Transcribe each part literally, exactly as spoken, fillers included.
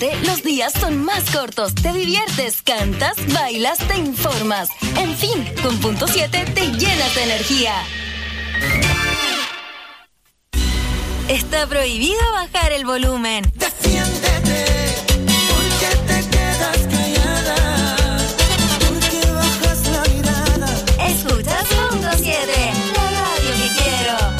Siete, los días son más cortos. Te diviertes, cantas, bailas, te informas. En fin, con Punto siete te llenas de energía. Está prohibido bajar el volumen. Defiéndete, porque te quedas callada, porque bajas la mirada. Escuchas Punto siete, la radio que quiero.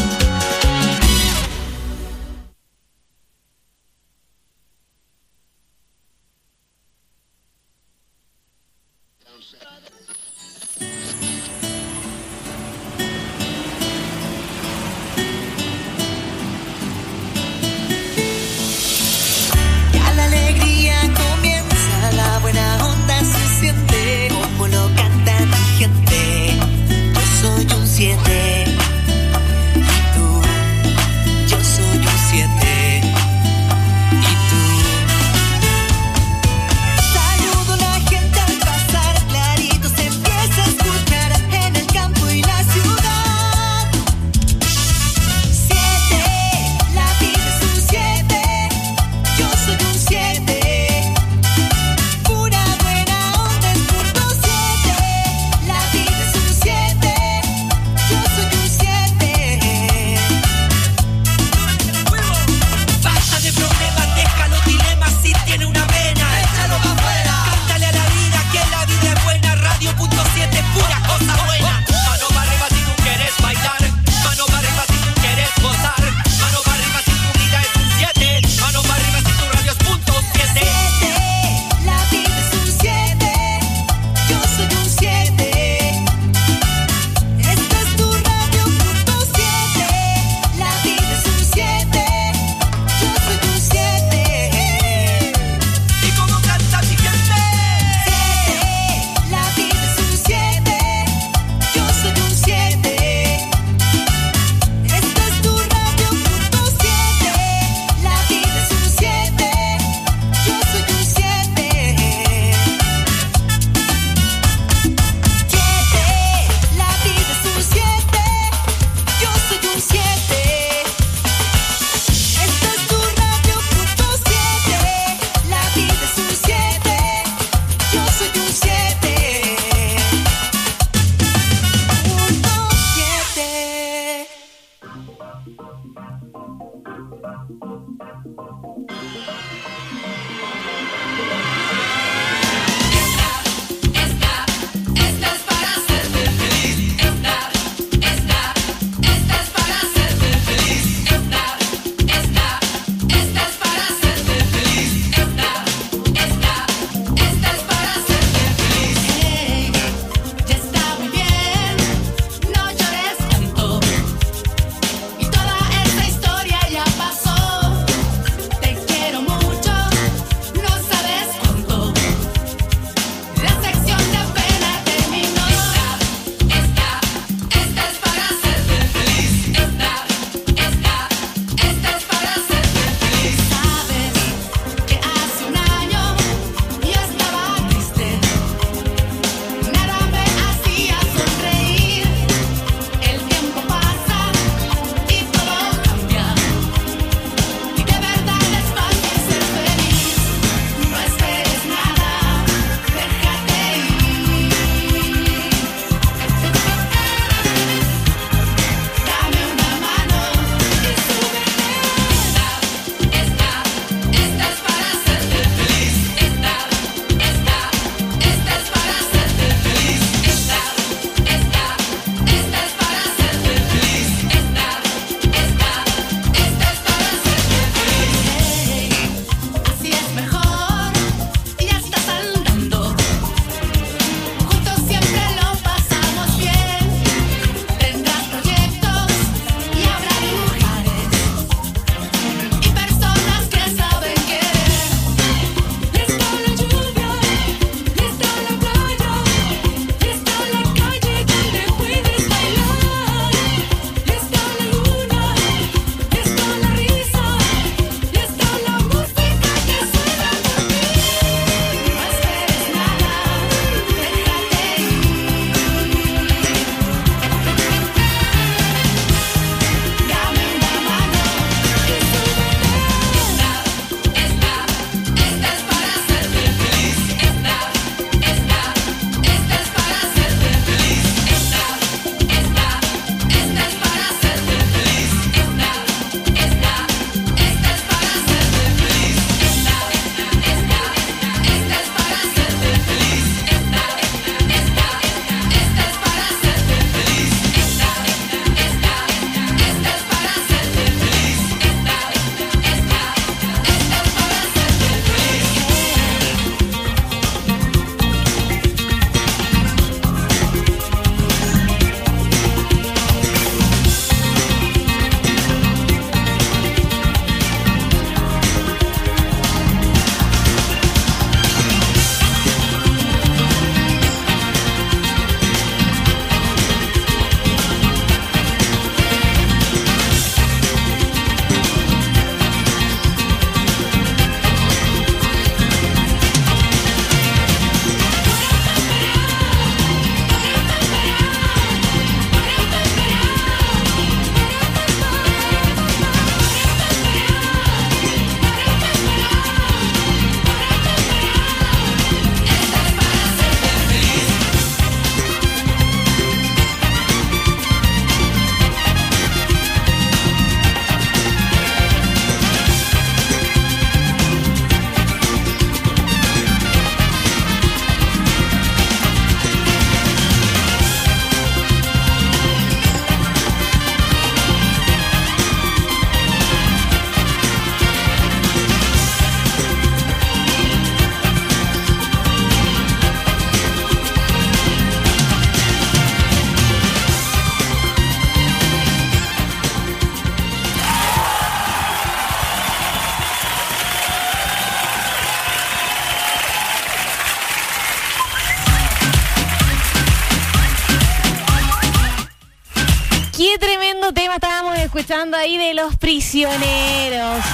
Tremendo tema estábamos escuchando ahí de Los Prisioneros.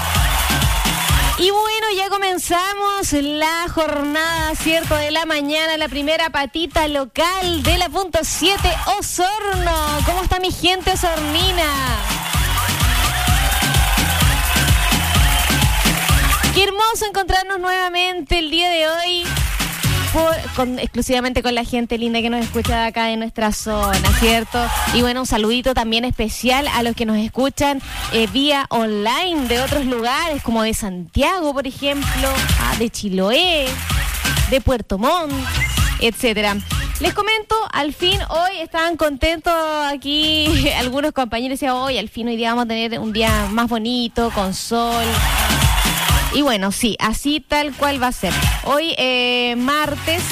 Y bueno, ya comenzamos la jornada, ¿cierto? De la mañana, la primera patita local de la punto siete Osorno. ¿Cómo está mi gente osornina? Qué hermoso encontrarnos nuevamente el día de hoy. Por, con, exclusivamente con la gente linda que nos escucha de acá de nuestra zona, ¿cierto? Y bueno, un saludito también especial a los que nos escuchan eh, vía online de otros lugares, como de Santiago, por ejemplo, ah, de Chiloé, de Puerto Montt, etcétera. Les comento, al fin hoy estaban contentos aquí algunos compañeros, decían, hoy al fin hoy día vamos a tener un día más bonito, con sol. Y bueno, sí, así tal cual va a ser. Hoy, eh, martes.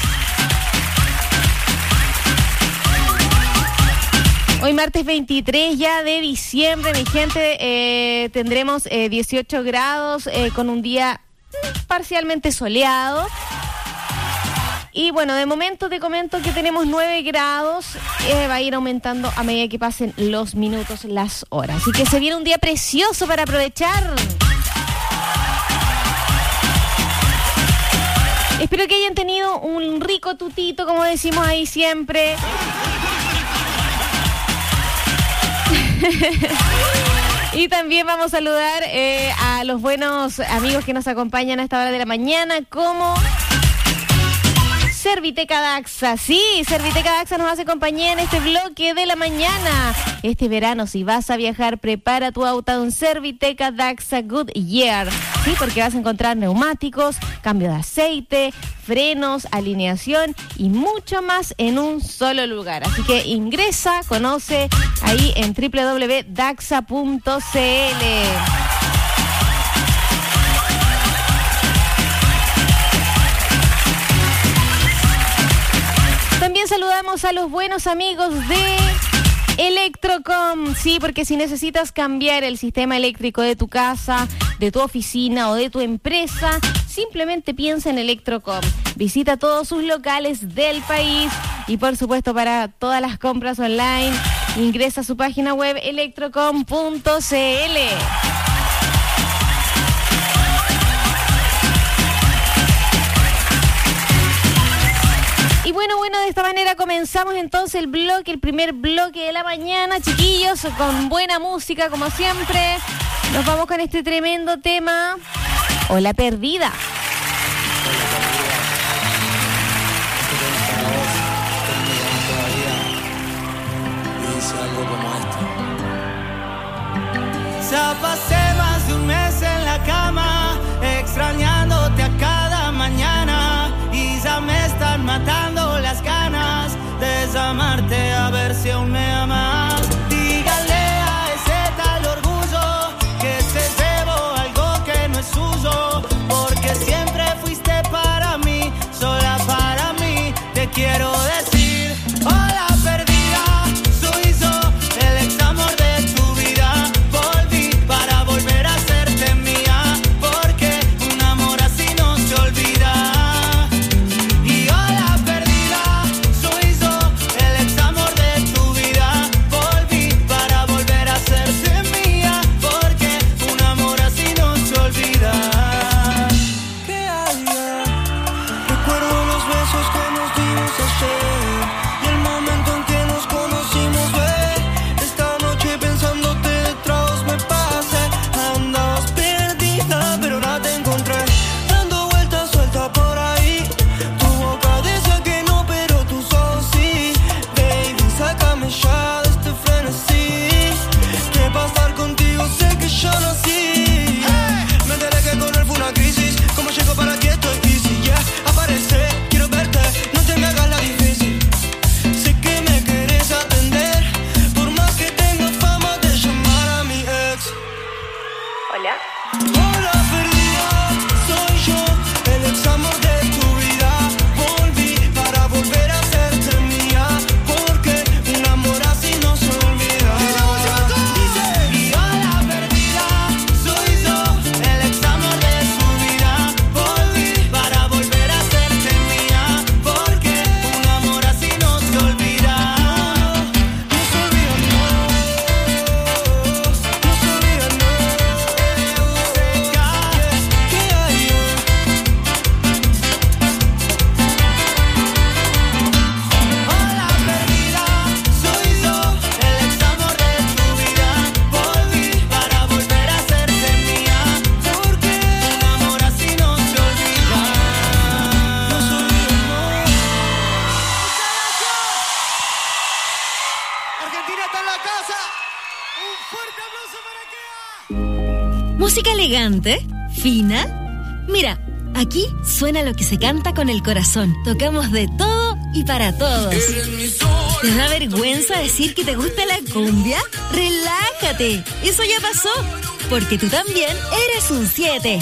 Hoy martes veintitrés ya de diciembre, mi gente, eh, tendremos eh, dieciocho grados eh, con un día parcialmente soleado. Y bueno, de momento te comento que tenemos nueve grados, eh, va a ir aumentando a medida que pasen los minutos, las horas. Así que se viene un día precioso para aprovechar. Espero que hayan tenido un rico tutito, como decimos ahí siempre. Y también vamos a saludar eh, a los buenos amigos que nos acompañan a esta hora de la mañana, como Serviteca Daxa. Sí, Serviteca Daxa nos hace compañía en este bloque de la mañana. Este verano, si vas a viajar, prepara tu auto en Serviteca Daxa Goodyear. Sí, porque vas a encontrar neumáticos, cambio de aceite, frenos, alineación y mucho más en un solo lugar. Así que ingresa, conoce ahí en doble u doble u doble u punto daxa punto c l. También saludamos a los buenos amigos de Electrocom, sí, porque si necesitas cambiar el sistema eléctrico de tu casa, de tu oficina o de tu empresa, simplemente piensa en Electrocom. Visita todos sus locales del país y por supuesto para todas las compras online, ingresa a su página web electrocom punto c l. Y bueno, bueno, de esta manera comenzamos entonces el bloque, el primer bloque de la mañana, chiquillos, con buena música como siempre. Nos vamos con este tremendo tema, Ola Perdida. Ya pasé más de un mes en la cama, extrañándote a cada mañana, y ya me están matando las ganas de llamarte a ver si aún me amas. Dígale a ese tal orgullo que se llevó algo que no es suyo, porque siempre fuiste para mí, sola para mí. Te quiero decir, hola perdida, soy yo, el ex amor de tu vida. Volví para volver a hacerte mía, porque un amor así no se olvida. Y hola perdida, soy yo, el ex amor ¿Música elegante? ¿Fina? Mira, aquí suena lo que se canta con el corazón. Tocamos de todo y para todos. ¿Te da vergüenza decir que te gusta la cumbia? ¡Relájate! Eso ya pasó, porque tú también eres un siete.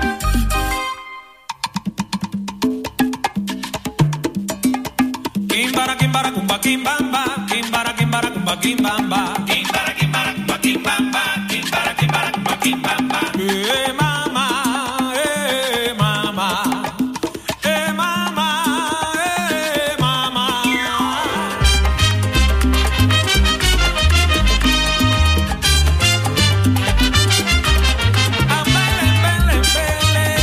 Kimbara, kimbara, kumba, kimbamba. Kimbara, kimbara, kumba, kimbamba. Kimbara, kimbara, kumba, kimbamba. Kimbara, kimbara, kumba, kimbamba. Eh, mama, eh, mama. Eh, mama, eh, mama. Ambele, bele, bele.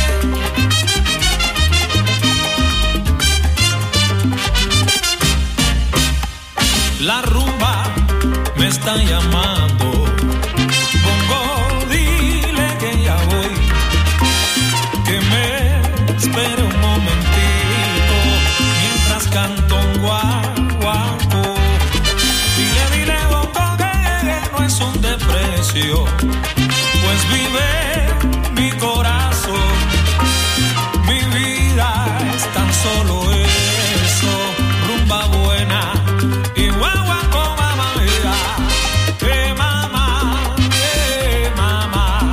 La rumba me está llamando. Bongo, dile que ya voy. Que me espere un momentito mientras canto un guaguancó. Dile, dile, bongo, que no es un desprecio, pues vive mi corazón. Mi vida es tan solo eso, rumba buena. Y guaguancó, mamá mía, eh mamá, eh mamá.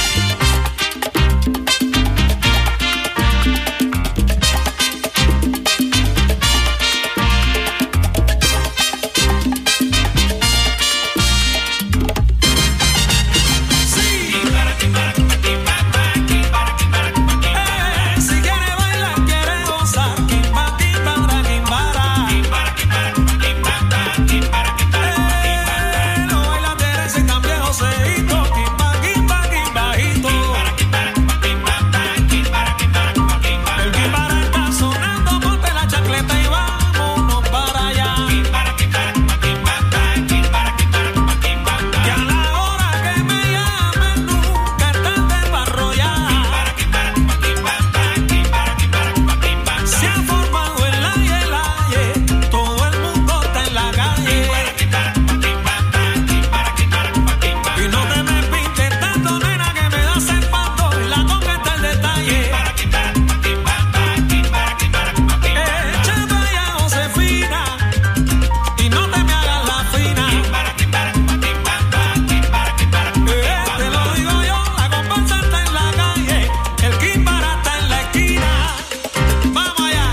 Sí, kimbara, kimbara, kimbara, kimbara, kimbara, kimbara. Eh, si quiere bailar, quiere gozar, kimbara, kimbara, kimbara. Kimbara, kimbara, kimbara, kimbara, kimbara. Eh, no baila Teresa tan viejo seíto, kimbara, kimbara, kimbajito. Kimbara, kimbara, kimbara, kimbara, kimbara, kimbara. El kimbara está sonando, ponte la chancleta y vámonos para allá. Kimbara, kimbara, kimbara, kimbara, kimbara, kimbara. Que a la hora que me llamen nunca es tarde para arrollar. Kimbara, kimbara, kimbara, kimbara, kimbara, kimbara. Se ha formado el aye, el aye, todo el mundo está en la calle. Kimbara, kimbara, kimbara, kimbara, kimbara. Y no te me pintes tanto, nena, que me das el pato y la conga está el detalle. Kimbara, kimbara, kimbara, kimbara, kimbara. Échate allá, Josefina, y no te me hagas la fina. Kimbara, kimbara, kimbara, kimbara, kimbara. Eh, te lo digo yo, la comparsa está en la calle, el kimbara está en la esquina. Vamos allá.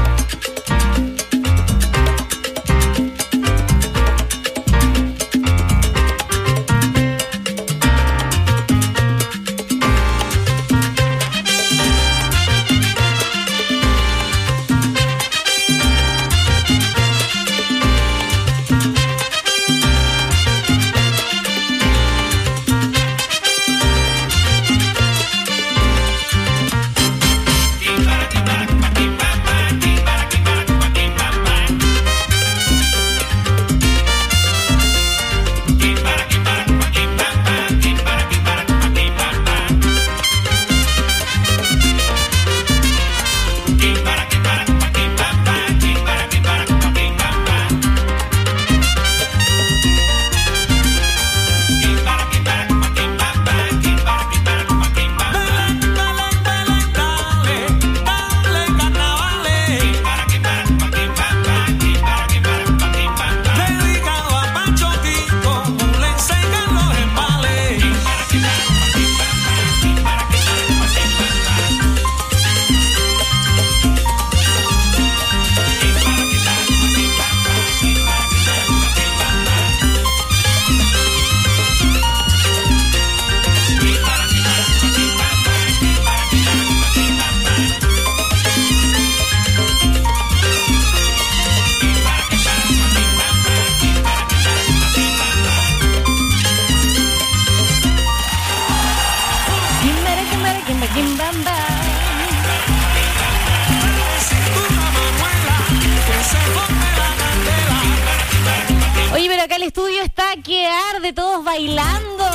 Kimbara, kimbara, kimbara, kimbara, kimbara, kimbara. Kimbara, kimbara, kimbara, kimbara, kimbara, kimbara. Kimbara, kimbara, kimbara, kimbara, kimbara, kimbara. Kimbara, kimbara, kimbara, kimbara, kimbara, kimbara. Dale, dale, dale, dale, carnavales. Kimbara, kimbara, kimbara, kimbara, kimbara, kimbara. Dedicado a Pancho Quito, Julen seca en los embales. Kimbara, kimbara, kimbara, kimbara, kimbara, kimbara. Kimbara, kimbara, kimba, kimbamba. Oye, pero acá el estudio está que arde, todos bailando.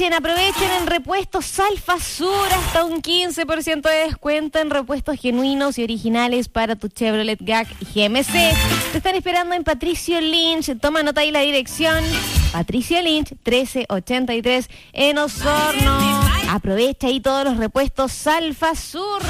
Aprovechen, aprovechen en repuestos Alfa Sur, hasta un quince por ciento de descuento en repuestos genuinos y originales para tu Chevrolet G A C y G M C. Te están esperando en Patricio Lynch. Toma nota ahí la dirección. Patricio Lynch, trece ochenta y tres en Osorno. Aprovecha ahí todos los repuestos Alfa Sur.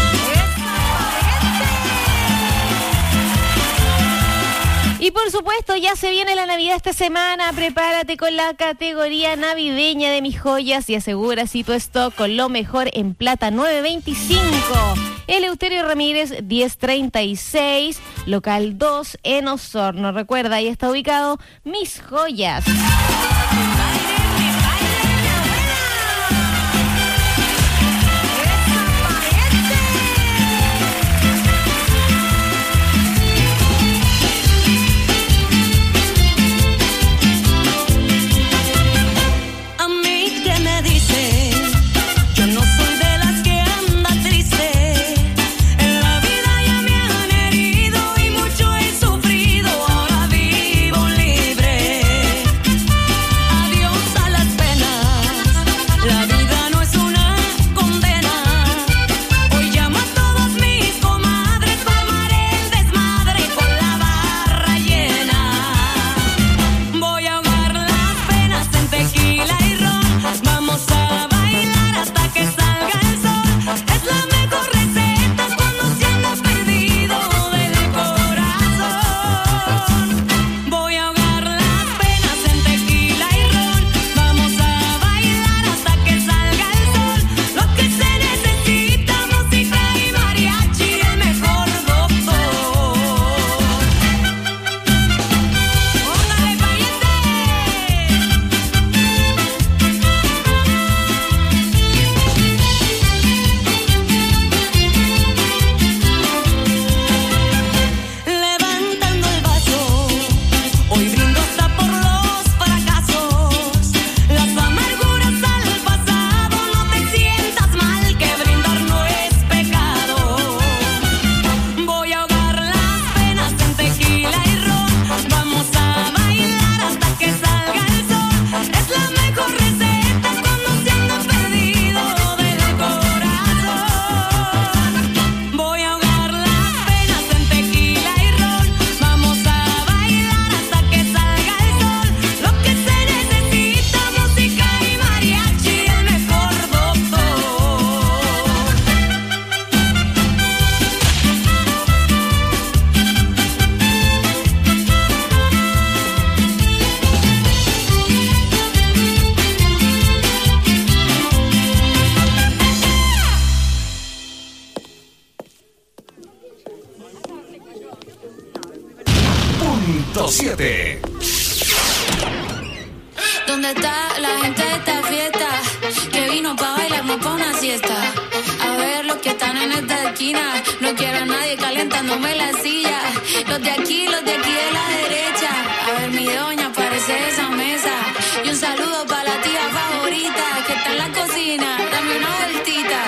Y por supuesto, ya se viene la Navidad esta semana. Prepárate con la categoría navideña de Mis Joyas y asegura así tu stock con lo mejor en plata nueve veinticinco. Eleuterio Ramírez diez treinta y seis, local dos en Osorno. Recuerda, ahí está ubicado Mis Joyas. siete. ¿Dónde está la gente de esta fiesta? Que vino pa' bailar, no pa' una siesta. A ver los que están en esta esquina. No quiero a nadie calentándome la silla. Los de aquí, los de aquí de la derecha. A ver mi doña, parece de esa mesa. Y un saludo pa' la tía favorita que está en la cocina. Dame una vueltita.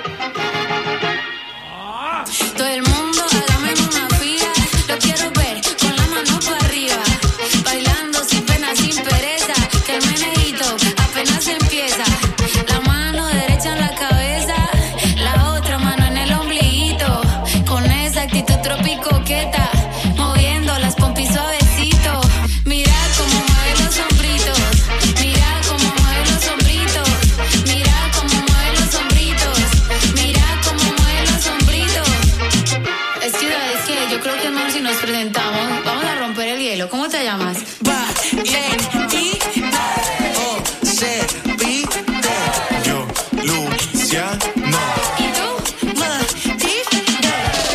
Todo el mundo, hágame una fila. Lo quiero ver con la mano para arriba. Bailando sin pena, sin pereza. Que el meneíto apenas empieza. La mano derecha en la cabeza. La otra mano en el ombliguito. Con esa actitud tropicoqueta. Moviendo las pompis suavecito. Mira cómo mueve los hombritos. Mira cómo mueve los hombritos. Mira cómo mueve los hombritos. Mira cómo mueve los hombritos. Es que, es que yo creo que no, si nos presentamos, vamos a romper el hielo. ¿Cómo te llamas? Va, bien, y O, C, P, T. Yo, Luciano. ¿Y tú? Matilde.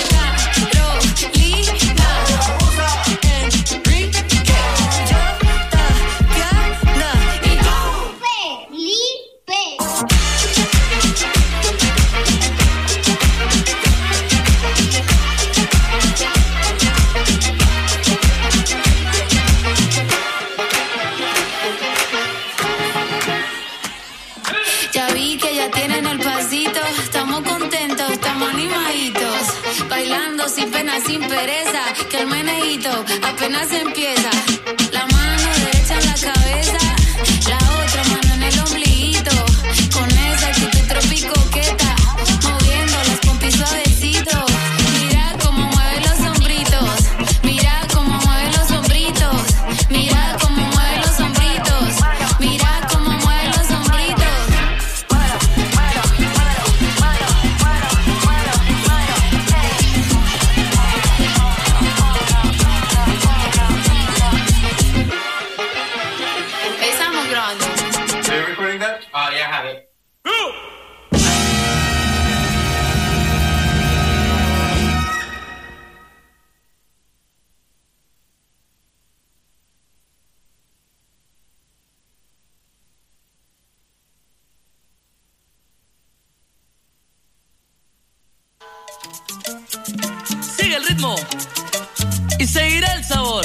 Carolina. Enrique. Yo, Tatiana. ¿Y tú? Felipe. Ya vi que ya tienen el pasito. Estamos contentos, estamos animaditos. Bailando sin pena, sin pereza. Que el meneíto apenas empieza. La mano derecha en la cabeza. La otra mano en el ombligo. ritmo y seguirá el sabor.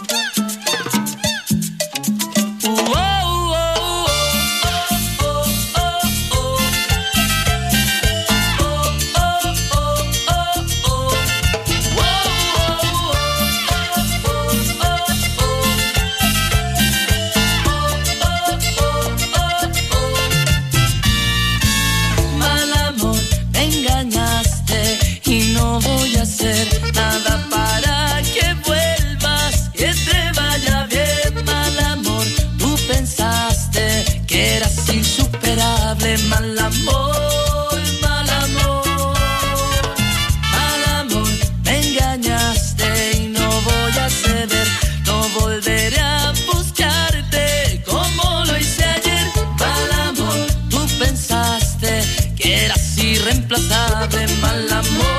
Nada para que vuelvas, que te vaya bien, mal amor. Tú pensaste que eras insuperable, mal amor, mal amor. Mal amor, me engañaste y no voy a ceder. No volveré a buscarte como lo hice ayer. Mal amor, tú pensaste que eras irreemplazable, mal amor.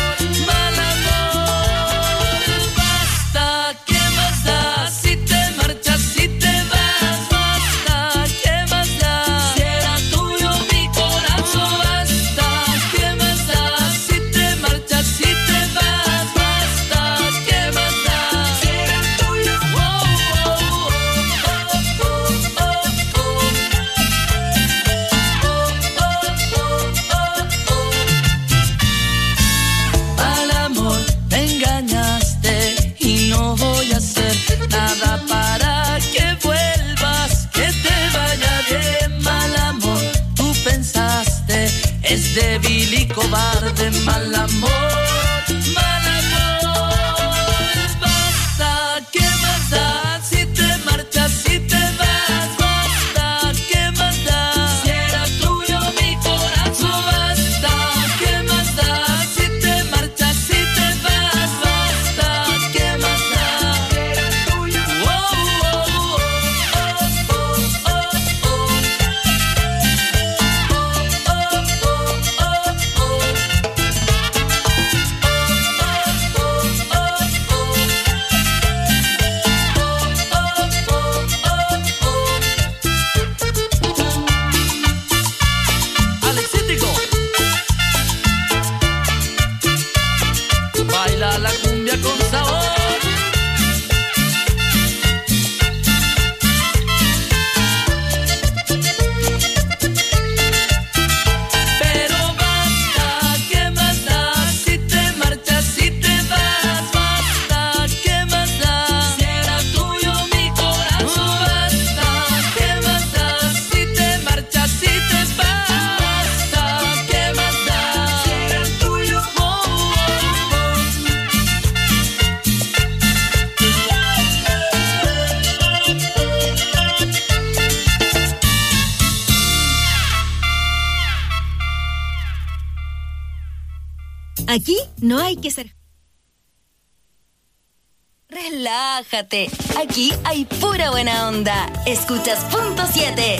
Es débil y cobarde, mal amor, mal amor. Basta, ¿qué más da? Si te marchas, si te vas, basta, ¿qué más da? Si era tuyo mi corazón, basta, ¿qué más da? Si te marchas, si te vas, basta, ¿qué más da? Si era tuyo, oh, oh, oh, oh, oh, oh, oh. Baila la cumbia con sabor. Pero basta, ¿qué más da? Si te marchas, si te vas, basta, ¿qué más da? Si era tuyo mi corazón, basta, ¿qué más da? Si te marchas, si te vas, basta, ¿qué más da? Si era tuyo, oh, oh, oh. Aquí no hay que ser... Relájate, aquí hay pura buena onda. Escuchas Punto siete.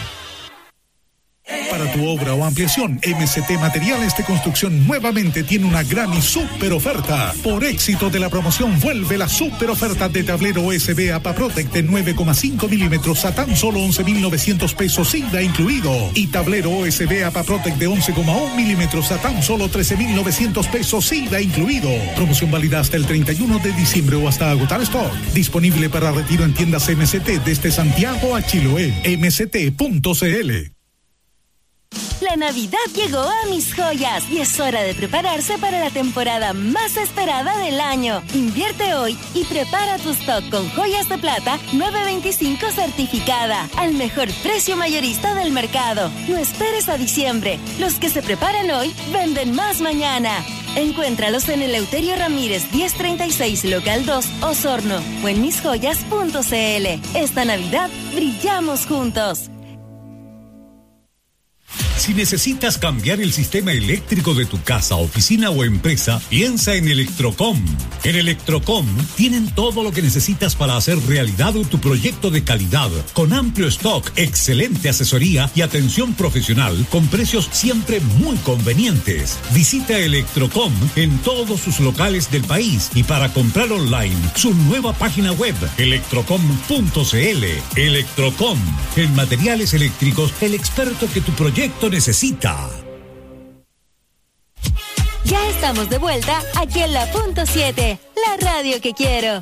Para tu obra o ampliación, M C T Materiales de Construcción nuevamente tiene una gran y super oferta. Por éxito de la promoción, vuelve la super oferta de tablero U S B APA Protect de nueve coma cinco milímetros a tan solo once mil novecientos pesos I V A incluido. Y tablero U S B APA Protect de once coma uno milímetros a tan solo trece mil novecientos pesos I V A incluido. Promoción válida hasta el treinta y uno de diciembre o hasta agotar stock. Disponible para retiro en tiendas M C T desde Santiago a Chiloé. M C T punto C L. La Navidad llegó a Mis Joyas y es hora de prepararse para la temporada más esperada del año. Invierte hoy y prepara tu stock con joyas de plata nueve veinticinco certificada al mejor precio mayorista del mercado. No esperes a diciembre. Los que se preparan hoy venden más mañana. Encuéntralos en Eleuterio Ramírez diez treinta y seis local dos, Osorno o en mis joyas punto c l. Esta Navidad brillamos juntos. Si necesitas cambiar el sistema eléctrico de tu casa, oficina o empresa, piensa en Electrocom. En Electrocom tienen todo lo que necesitas para hacer realidad tu proyecto de calidad, con amplio stock, excelente asesoría y atención profesional, con precios siempre muy convenientes. Visita Electrocom en todos sus locales del país y para comprar online, su nueva página web, electrocom punto c l. Electrocom, en materiales eléctricos, el experto que tu proyecto necesita. Ya está estamos de vuelta aquí en la punto siete, la radio que quiero.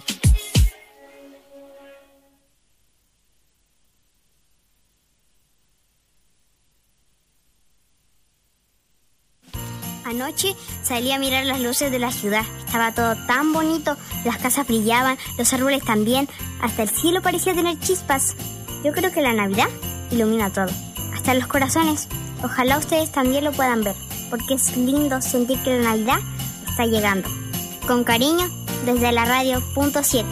Anoche salí a mirar las luces de la ciudad. Estaba todo tan bonito, las casas brillaban, los árboles también, hasta el cielo parecía tener chispas. Yo creo que la Navidad ilumina todo, hasta los corazones. Ojalá ustedes también lo puedan ver, porque es lindo sentir que la Navidad está llegando. Con cariño, desde la radio punto siete.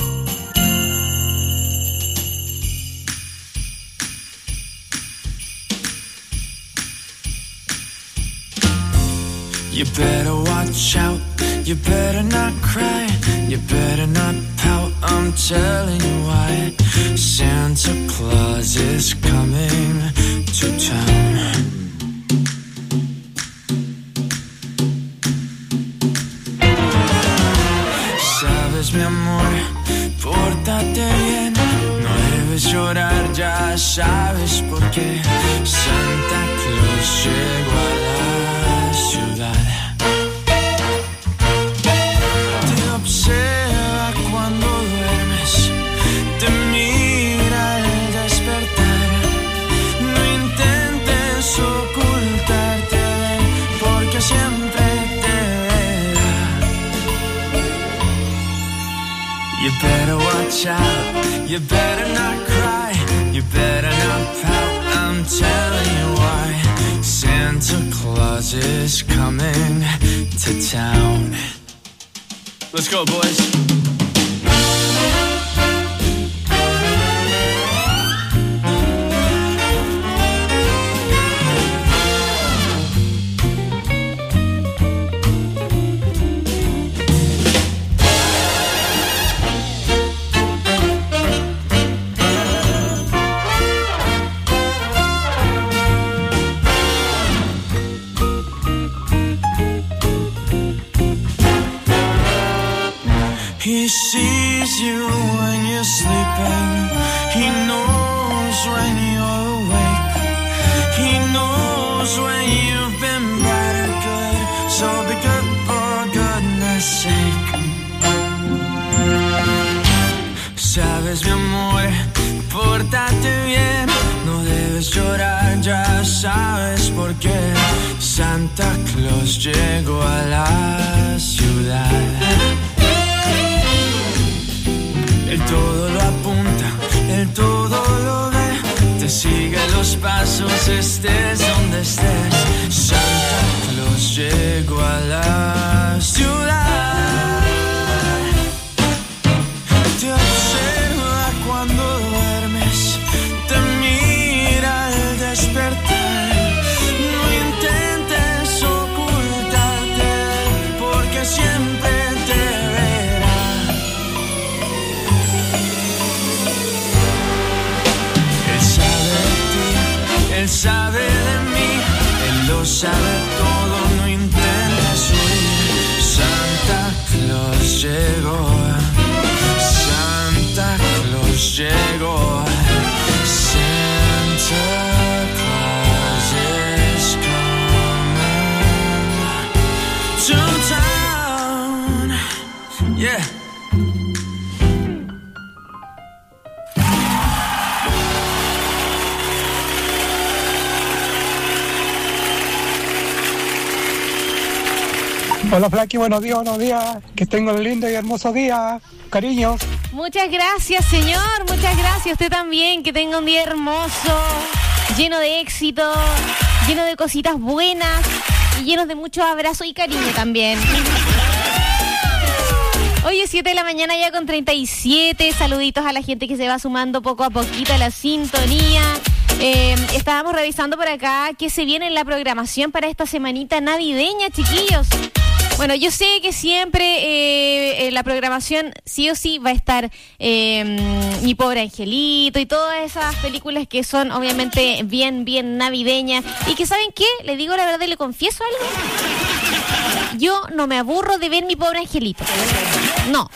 You better watch out, you better not cry, you better not pout, I'm telling you why. Santa Claus is coming to town. Sabes, mi amor, pórtate bien, no debes llorar, ya sabes por qué. Santa Claus llegó a la ciudad. Te observa cuando duermes, te mira al despertar. No intentes ocultarte, porque siempre te verá. You better watch out, you better not cry, you better not pout, I'm telling you why. Santa Claus is coming to town. Let's go, boys. He sees you when you're sleeping. He knows when you're awake. He knows when you've been bad or good. So be good for goodness sake. Sabes, mi amor, pórtate bien. No debes llorar, ya sabes por qué. Santa Claus llegó a la ciudad. Él todo lo apunta, él todo lo ve. Te sigue los pasos, estés donde estés. Santa Claus llegó a la ciudad. Te observa cuando duermes, te mira al despertar. No intentes ocultarte, porque siempre te verá. Él sabe de mí, él lo sabe todo, no intentes huir. Santa Claus llegó, Santa Claus llegó. Santa Claus is coming to town. Yeah. Hola Flaqui, buenos días, buenos días. Que tenga un lindo y hermoso día. Cariños. Muchas gracias, señor. Muchas gracias. Usted también. Que tenga un día hermoso, lleno de éxito, lleno de cositas buenas y lleno de muchos abrazos y cariño también. Hoy es siete de la mañana ya con treinta y siete. Saluditos a la gente que se va sumando poco a poquito a la sintonía. Eh, estábamos revisando por acá qué se viene en la programación para esta semanita navideña, chiquillos. Bueno, yo sé que siempre eh, en la programación sí o sí va a estar eh, Mi Pobre Angelito y todas esas películas que son obviamente bien, bien navideñas. Y que, ¿saben qué? Le digo la verdad y le confieso algo. Yo no me aburro de ver Mi Pobre Angelito. No.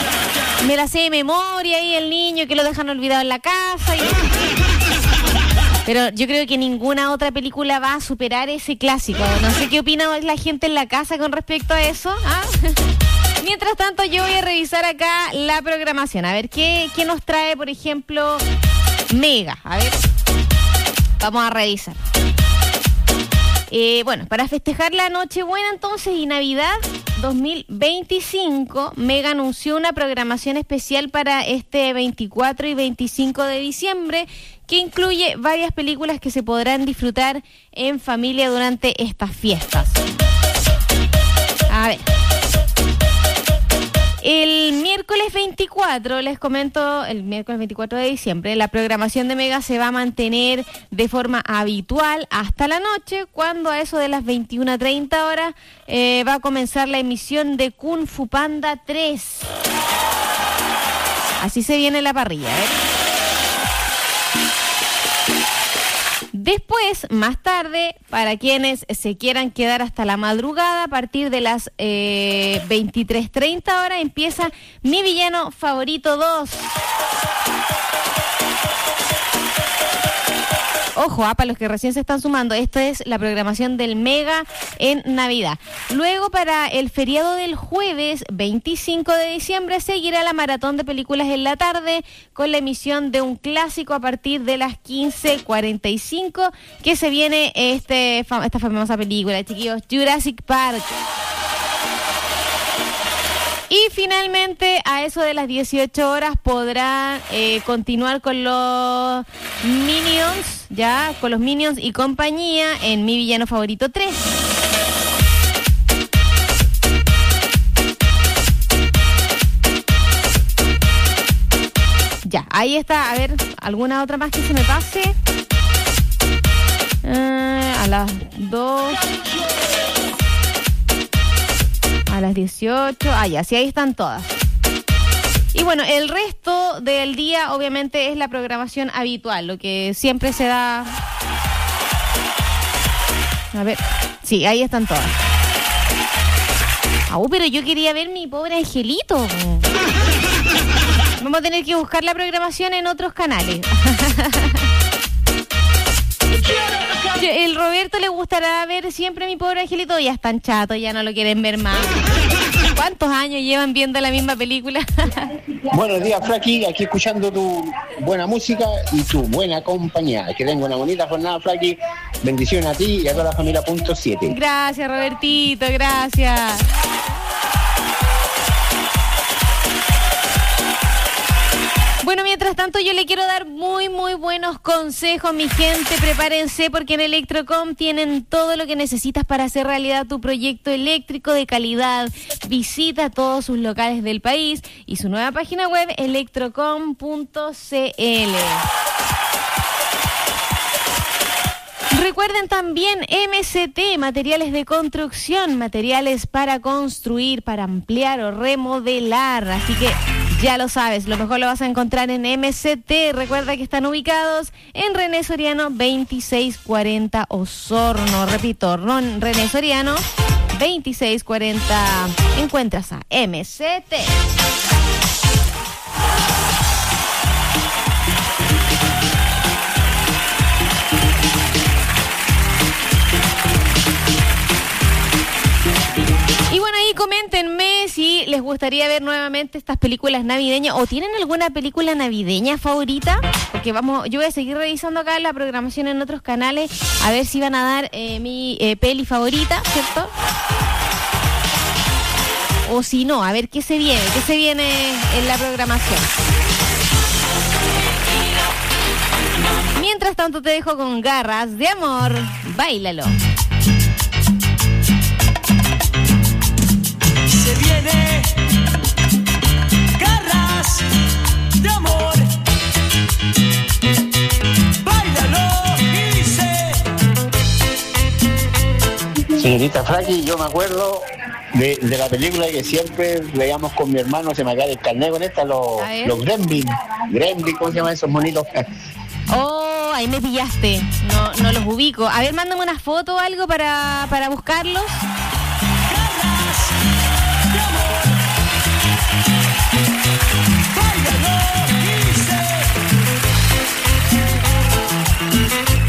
Me la sé de memoria y el niño que lo dejan olvidado en la casa. Y... Pero yo creo que ninguna otra película va a superar ese clásico. No sé qué opina la gente en la casa con respecto a eso. ¿Ah? Mientras tanto, yo voy a revisar acá la programación. A ver, ¿qué, qué nos trae, por ejemplo, Mega? A ver, vamos a revisar. Eh, bueno, para festejar la Nochebuena entonces y Navidad dos mil veinticinco, Mega anunció una programación especial para este veinticuatro y veinticinco de diciembre que incluye varias películas que se podrán disfrutar en familia durante estas fiestas. A ver. El miércoles veinticuatro, les comento, el miércoles veinticuatro de diciembre, la programación de Mega se va a mantener de forma habitual hasta la noche, cuando a eso de las veintiuna treinta horas eh, va a comenzar la emisión de Kung Fu Panda tres. Así se viene la parrilla, ¿eh? Después, más tarde, para quienes se quieran quedar hasta la madrugada, a partir de las eh, veintitrés treinta horas, empieza Mi Villano Favorito dos. Ojo, ah, para los que recién se están sumando, esto es la programación del Mega en Navidad. Luego, para el feriado del jueves veinticinco de diciembre, seguirá la maratón de películas en la tarde con la emisión de un clásico a partir de las quince cuarenta y cinco, que se viene este esta famosa película, chiquillos, Jurassic Park. Y finalmente, a eso de las dieciocho horas, podrá eh, continuar con los Minions, ya, con los Minions y compañía en Mi Villano Favorito tres. Ya, ahí está. A ver, ¿alguna otra más que se me pase? Eh, a las dos... A las dieciocho, ah ya, sí, ahí están todas. Y bueno, el resto del día obviamente es la programación habitual, lo que siempre se da. A ver, sí, ahí están todas. Ah, pero yo quería ver Mi Pobre Angelito. Vamos a tener que buscar la programación en otros canales. El Roberto le gustará ver siempre Mi Pobre Angelito. Ya están chatos, ya no lo quieren ver más. ¿Cuántos años llevan viendo la misma película? Buenos días, Flaki, aquí escuchando tu buena música y tu buena compañía. Que tenga una bonita jornada, Flaki. Bendiciones a ti y a toda la familia punto siete. Gracias, Robertito, gracias. Bueno, mientras tanto yo le quiero dar muy, muy buenos consejos, mi gente. Prepárense porque en Electrocom tienen todo lo que necesitas para hacer realidad tu proyecto eléctrico de calidad. Visita todos sus locales del país y su nueva página web, electrocom punto c l. Recuerden también M C T, materiales de construcción, materiales para construir, para ampliar o remodelar. Así que ya lo sabes, lo mejor lo vas a encontrar en M C T. Recuerda que están ubicados en René Soriano veintiséis cuarenta Osorno. Repito, Ron, René Soriano veintiséis cuarenta. Encuentras a M C T. Y bueno, ahí coméntenme si les gustaría ver nuevamente estas películas navideñas o tienen alguna película navideña favorita, porque vamos, yo voy a seguir revisando acá la programación en otros canales a ver si van a dar eh, mi eh, peli favorita, ¿cierto? O si no, a ver qué se viene, qué se viene en la programación. Mientras tanto te dejo con Garras de Amor, báilalo. Se viene Garras de Amor. Báilalo y dice. Señorita Flaki, yo me acuerdo de, de la película que siempre veíamos con mi hermano, se me cae el carnet con esta, los, los Gremlin. Gremlin, ¿cómo se llaman esos monitos? Oh, ahí me pillaste. No, no los ubico. A ver, mándame una foto o algo para, para buscarlos. Báilalo y dice.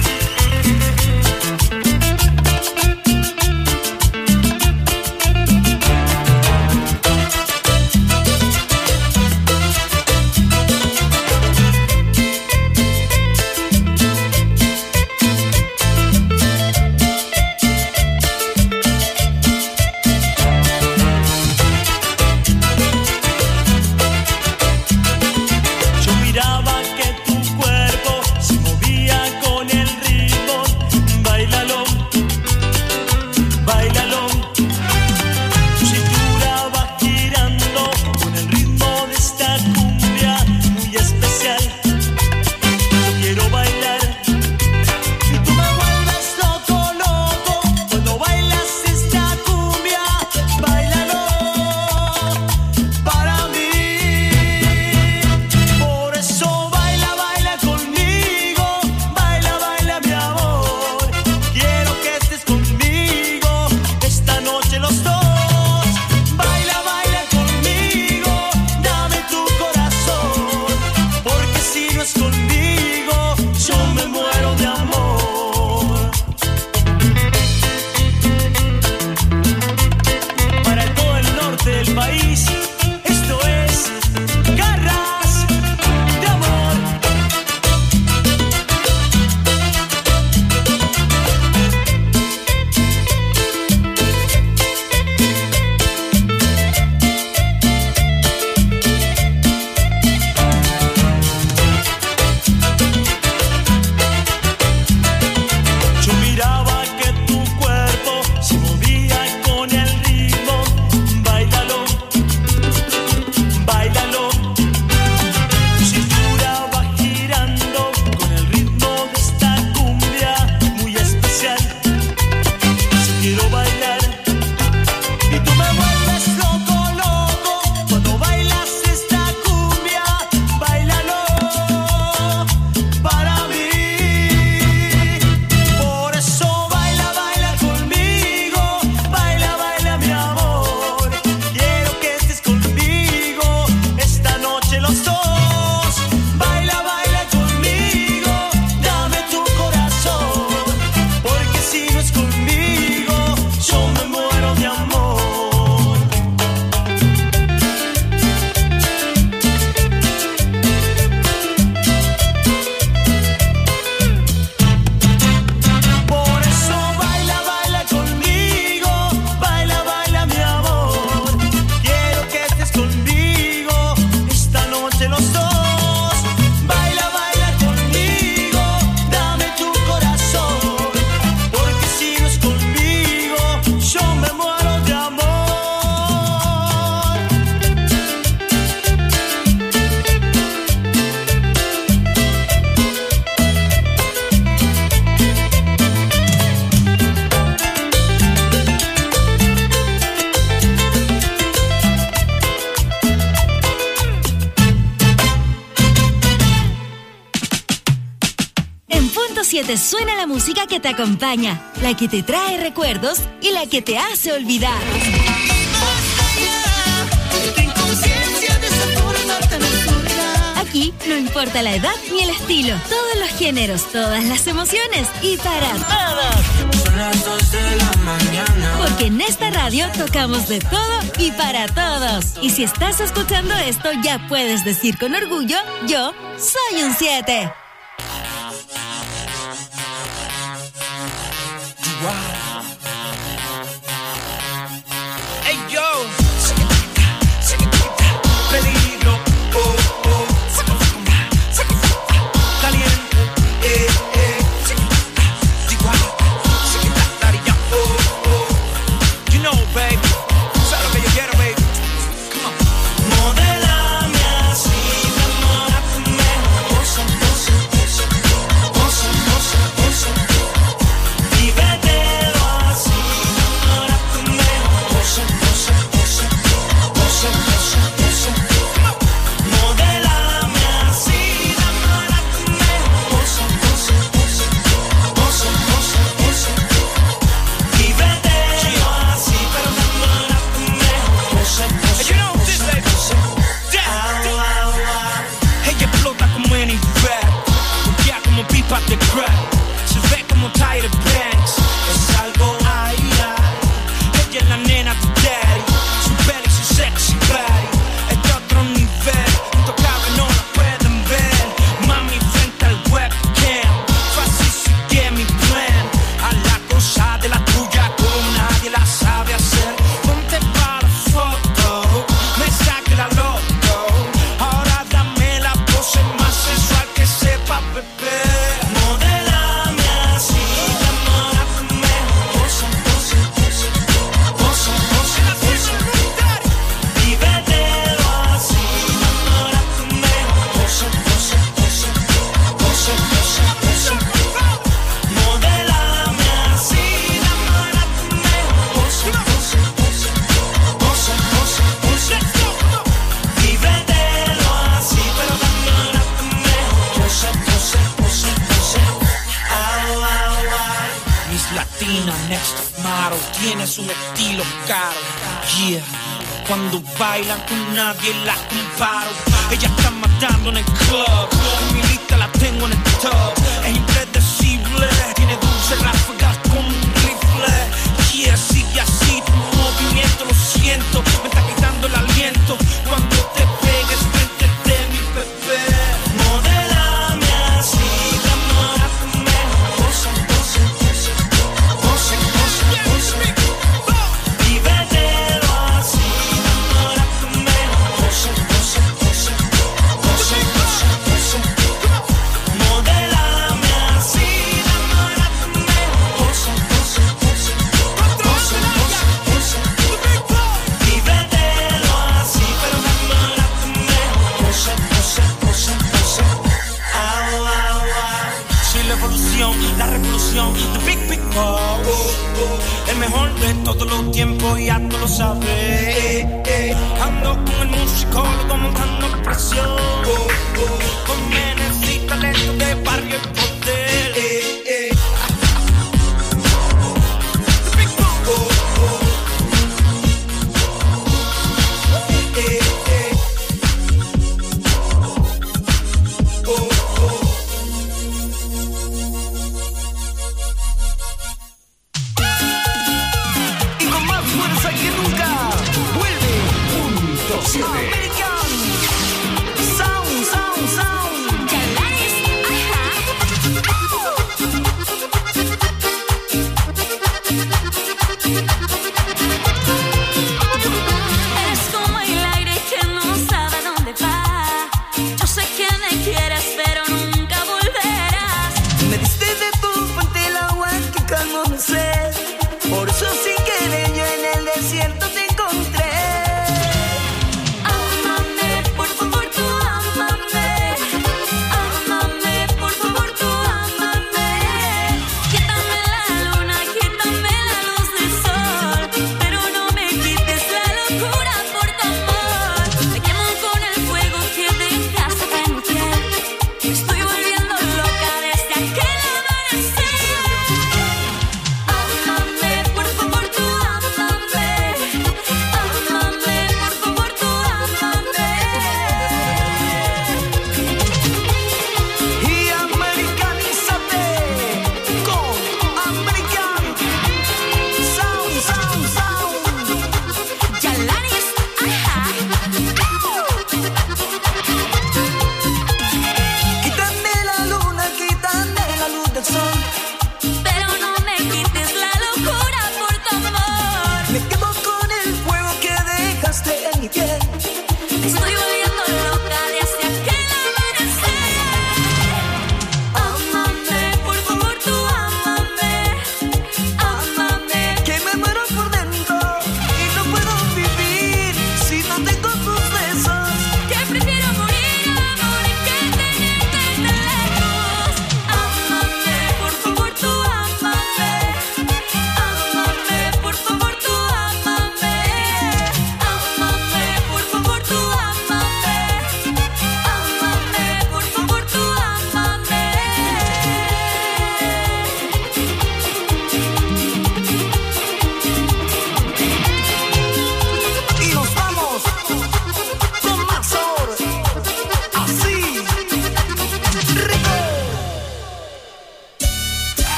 porque te suena la música que te acompaña, la que te trae recuerdos y la que te hace olvidar. Aquí no importa la edad ni el estilo, todos los géneros, todas las emociones y para todos. Son las dos de la mañana. Porque en esta radio tocamos de todo y para todos. Y si estás escuchando esto, ya puedes decir con orgullo, yo soy un siete. Hey yo, peligro, oh, oh, caliente, eh, eh, oh, oh, you know, baby, sabes lo que yo quiero, baby, come on. Modelame así, enamórame, osa, osa, osa, osa, osa, osa, vívetelo así, enamórame, osa, osa, osa, osa, osa, osa, modelame así, enamórame, osa, osa, osa, osa, osa, osa, vívetelo así, pero enamórame, osa, osa, you know this, baby, ella explota como en Irak, ya como pipa de crack, se ve como Tyra Banks, es algo ay, ay, ella es la nena de daddy, su belly, su sexy body, es de otro nivel, intocable no la pueden ver, mami frente al webcam, fácil sigue mi plan, a la cosa de la tuya como nadie la sabe hacer, ponte para la foto, me saque la loto, ahora dame la pose más sensual que sepa beber, modelame así, enamórame, osa, osa, osa, osa, osa, osa, vívetelo así, enamórame, osa, osa, osa, osa, osa, osa, modelame así, enamórame, osa, osa, osa, osa, osa, osa, vívetelo así, pero enamórame, osa, osa, osa, osa, au, au, au. Miss Latina, next model, tienes un estilo caro, yeah. Cuando bailan con nadie la comparo. Ella está matando en el club. En mi lista la tengo en el top. Es impredecible. Tiene dulce ráfagas como un rifle. Yeah, sigue así tu movimiento, lo siento. Me está quitando el aliento. Cuando te pegues frente de mi bebé. Modelame así, enamórame. Osa, osa, osa, osa, osa, osa. Vívetelo así, enamórame. Osa, osa, osa, osa, osa, osa. Modelame así, enamórame. Osa, osa, osa, osa, osa, osa. Vívetelo así, pero enamórame. Osa, osa, osa, osa. Au, au, au. Soy la evolución, la revolución, the big, big wow. Oh, oh. El mejor de todos los tiempos, ya tú lo sabes. Eh, eh. Ando con el musicólogo montando presión. Oh, oh. Con menes y talento de barrio y poder. Eh, eh. The big wow. Oh, oh. Eh, eh. Oh, oh. Y con más fuerza que nunca, vuelve Punto siete. American Sound, Sound, Sound. Chalanes, ajá. Eres como el aire que no sabe a dónde va. Yo sé que me quieres, pero nunca volverás. Me diste de tu fuente el agua que calmó mi sed. Por eso sin querer yo en el desierto te encontré. Ah,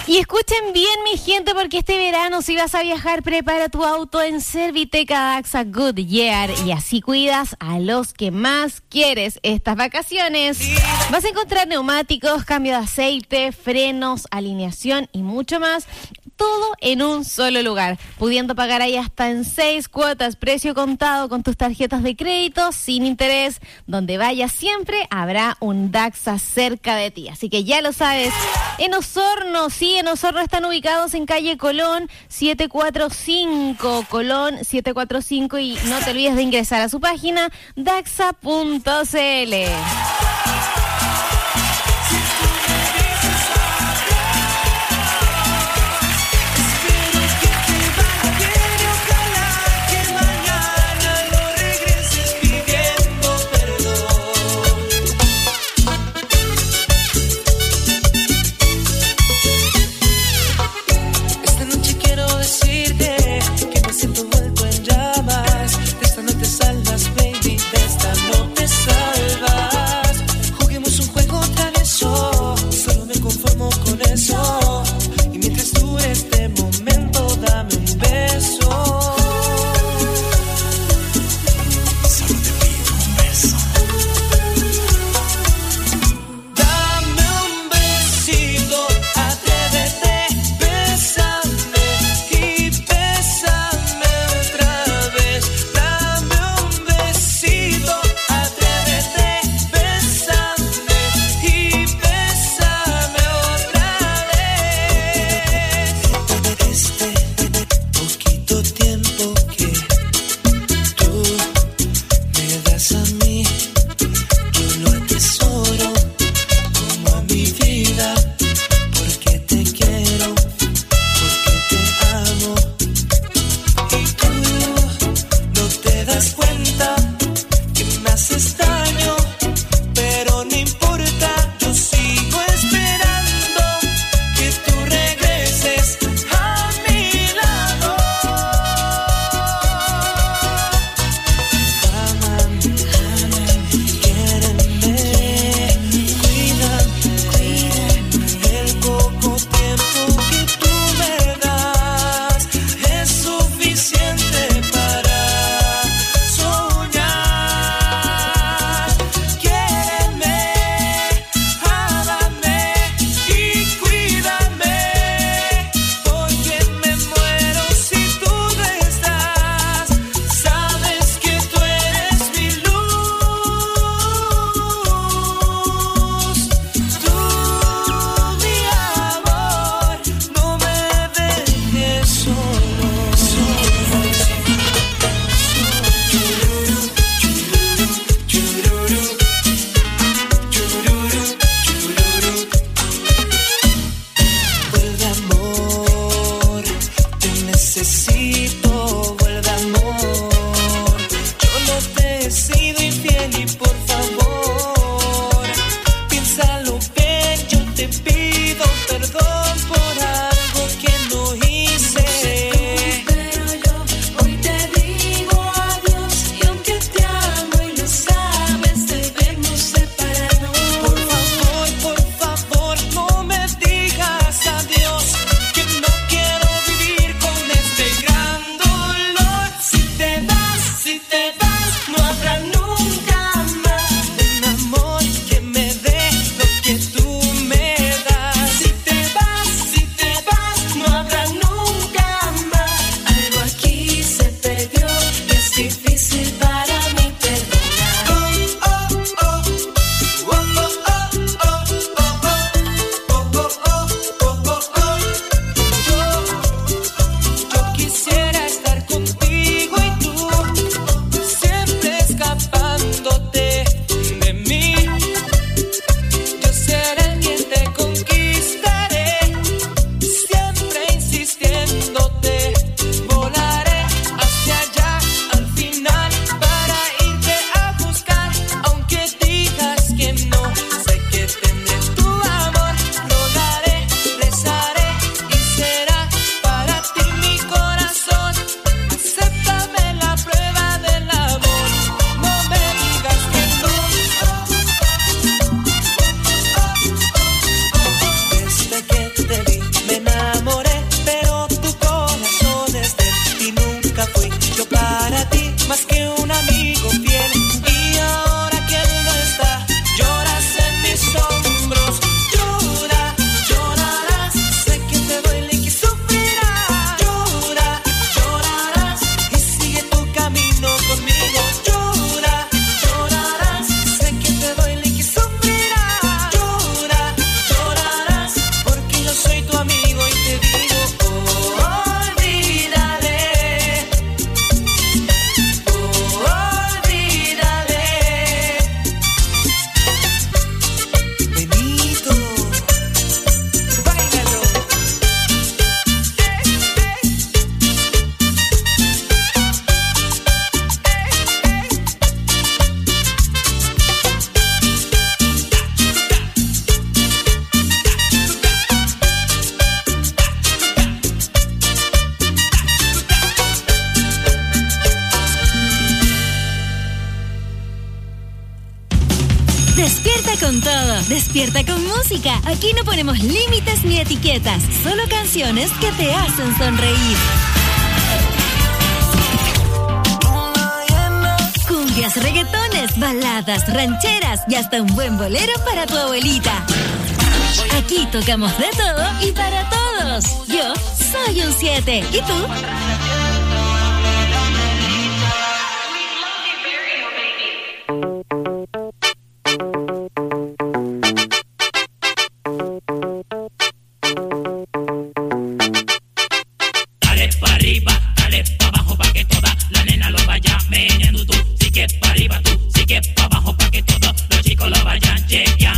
Y escuchen bien, mi gente, porque este verano, si vas a viajar, prepara tu auto en Serviteca Daxa Goodyear y así cuidas a los que más quieres estas vacaciones. Vas a encontrar neumáticos, cambio de aceite, frenos, alineación y mucho más. Todo en un solo lugar, pudiendo pagar ahí hasta en seis cuotas, precio contado con tus tarjetas de crédito, sin interés. Donde vayas siempre habrá un Daxa cerca de ti. Así que ya lo sabes, en Osorno, sí, en Osorno están ubicados en calle Colón setecientos cuarenta y cinco, Colón setecientos cuarenta y cinco, y no te olvides de ingresar a su página daxa punto c l. Salvas, baby, de esta no te salvas. Despierta con todo, despierta con música. Aquí no ponemos límites ni etiquetas, solo canciones que te hacen sonreír. Cumbias, reggaetones, baladas, rancheras y hasta un buen bolero para tu abuelita. Aquí tocamos de todo y para todos. Yo soy un siete. ¿Y tú?